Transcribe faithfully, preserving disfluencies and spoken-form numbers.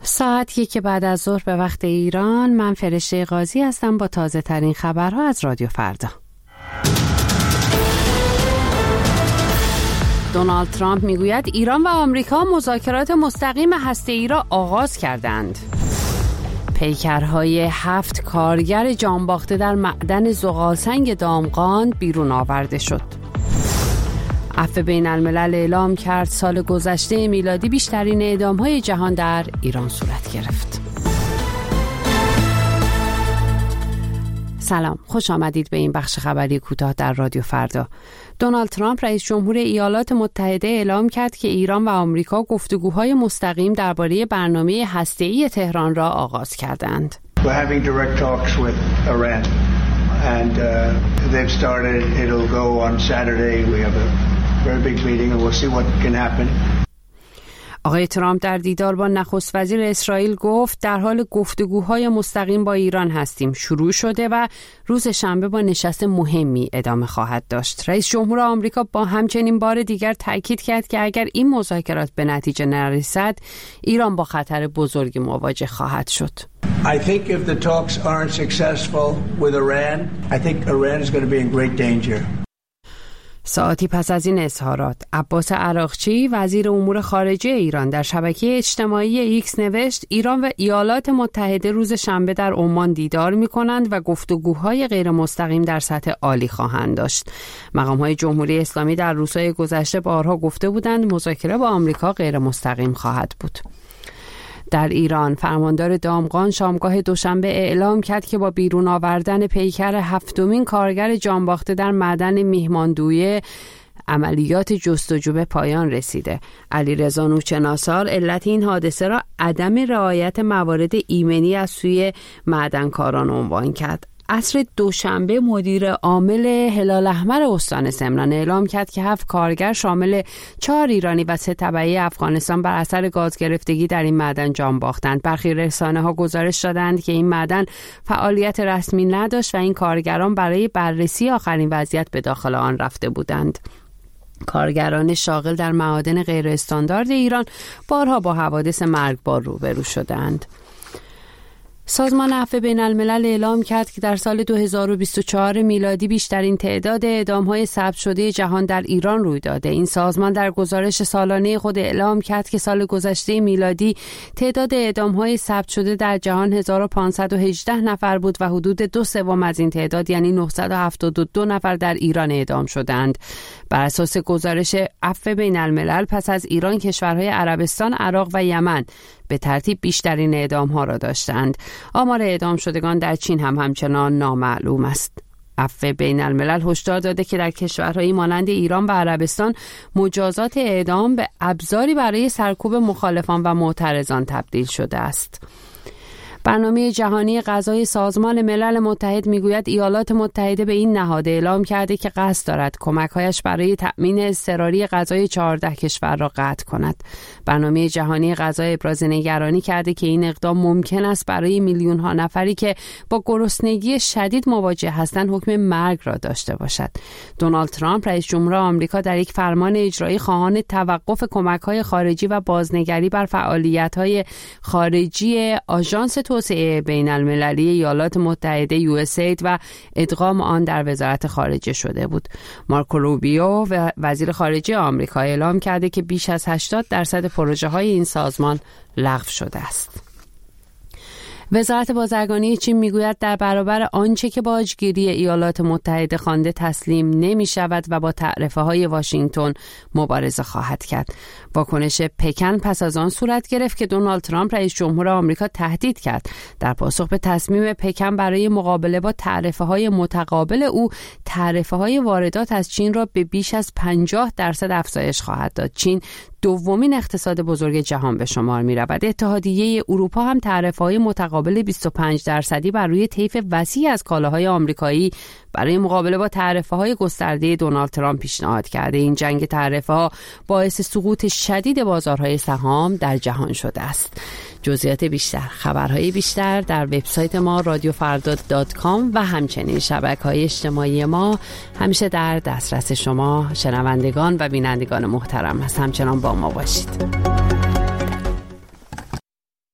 ساعت یک بعد از ظهر به وقت ایران. من فرشته قاضی هستم با تازه ترین خبرها از رادیو فردا. دونالد ترامپ میگوید ایران و آمریکا مذاکرات مستقیم هسته‌ای را آغاز کردند. پیکرهای هفت کارگر جانباخته در معدن زغالسنگ دامغان بیرون آورده شد. عفو بین الملل اعلام کرد سال گذشته میلادی بیشترین اعدام‌های جهان در ایران صورت گرفت. سلام، خوش آمدید به این بخش خبری کوتاه در رادیو فردا. دونالد ترامپ رئیس جمهور ایالات متحده اعلام کرد که ایران و آمریکا گفتگوهای مستقیم درباره برنامه هسته‌ای تهران را آغاز کردند. We're having direct talks with Iran and uh, they've started. It'll go on Saturday. We have a very big meeting and we'll see what can happen. آقای ترامپ در دیدار با نخست وزیر اسرائیل گفت در حال گفتگوهای مستقیم با ایران هستیم. شروع شده و روز شنبه با نشست مهمی ادامه خواهد داشت. رئیس جمهور آمریکا با همچنین بار دیگر تاکید کرد که اگر این مذاکرات به نتیجه نرسد ایران با خطر بزرگی مواجه خواهد شد. I think if the talks aren't successful with Iran, I think Iran is going to be in great danger. ساعتی پس از این اظهارات، عباس عراقچی وزیر امور خارجه ایران در شبکه اجتماعی ایکس نوشت ایران و ایالات متحده روز شنبه در عمان دیدار می‌کنند و گفتگوهای غیر مستقیم در سطح عالی خواهند داشت. مقام‌های جمهوری اسلامی در روزهای گذشته بارها گفته بودند مذاکره با آمریکا غیر مستقیم خواهد بود. در ایران فرماندار دامغان شامگاه دوشنبه اعلام کرد که با بیرون آوردن پیکر هفتمین کارگر جانباخته در معدن میهماندویه عملیات جستجو به پایان رسیده. علیرضا نوچناسار علت این حادثه را عدم رعایت موارد ایمنی از سوی معدنکاران عنوان کرد. عصر دوشنبه مدیر عامل هلال احمر استان سمنان اعلام کرد که هفت کارگر شامل چهار ایرانی و سه تبعی افغانستان بر اثر گاز گرفتگی در این معدن جان باختند. برخی رسانه‌ها گزارش دادند که این معدن فعالیت رسمی نداشت و این کارگران برای بررسی آخرین وضعیت به داخل آن رفته بودند. کارگران شاغل در معادن غیر استاندارد ایران بارها با حوادث مرگبار روبرو شدند. سازمان عفو بین الملل اعلام کرد که در سال دو هزار و بیست و چهار میلادی بیشترین تعداد اعدام‌های ثبت شده جهان در ایران روی داده. این سازمان در گزارش سالانه خود اعلام کرد که سال گذشته میلادی تعداد اعدام‌های ثبت شده در جهان هزار و پانصد و هجده نفر بود و حدود دو سوم از این تعداد یعنی نهصد و هفتاد و دو نفر در ایران اعدام شدند. بر اساس گزارش عفو بین الملل پس از ایران کشورهای عربستان، عراق و یمن به ترتیب بیشترین اعدام‌ها را داشتند. آمار اعدام شدگان در چین هم همچنان نامعلوم است. عفو بین الملل هشدار داده که در کشورهایی مانند ایران و عربستان مجازات اعدام به ابزاری برای سرکوب مخالفان و معترضان تبدیل شده است. برنامه جهانی غذای سازمان ملل متحد میگوید ایالات متحده به این نهاد اعلام کرده که قصد دارد کمک‌هایش برای تأمین اضطراری غذای چهارده کشور را قطع کند. برنامه جهانی غذا ابراز نگرانی کرده که این اقدام ممکن است برای میلیون‌ها نفری که با گرسنگی شدید مواجه هستند حکم مرگ را داشته باشد. دونالد ترامپ رئیس جمهور آمریکا در یک فرمان اجرایی خواهان توقف کمک‌های خارجی و بازنگری بر فعالیت‌های خارجی آژانس توسعه بین المللی ایالات متحده یو اس اید و ادغام آن در وزارت خارجه شده بود. مارکو روبیو و وزیر خارجه آمریکا اعلام کرده که بیش از هشتاد درصد پروژه های این سازمان لغو شده است. وزارت بازرگانی چین میگوید در برابر آنچه که باجگیری ایالات متحده خوانده تسلیم نمی شود و با تعرفه های واشنگتن مبارزه خواهد کرد. واکنش پکن پس از آن صورت گرفت که دونالد ترامپ رئیس جمهور آمریکا تهدید کرد در پاسخ به تصمیم پکن برای مقابله با تعرفه های متقابل او تعرفه های واردات از چین را به بیش از پنجاه درصد افزایش خواهد داد. چین دومین اقتصاد بزرگ جهان به شمار می رود. اتحادیه اروپا هم تعرفه‌های متقابل بیست و پنج درصدی بر روی طیف وسیع از کالاهای آمریکایی برای مقابله با تعرفه‌های گسترده دونالد ترامپ پیشنهاد کرده. این جنگ تعرفه‌ها باعث سقوط شدید بازارهای سهام در جهان شده است. جزئیات بیشتر، خبرهای بیشتر در وبسایت ما رادیو فردا دات کام و همچنین شبکه‌های اجتماعی ما همیشه در دسترس شما شنوندگان و بینندگان محترم است. همچنان با ما باشید.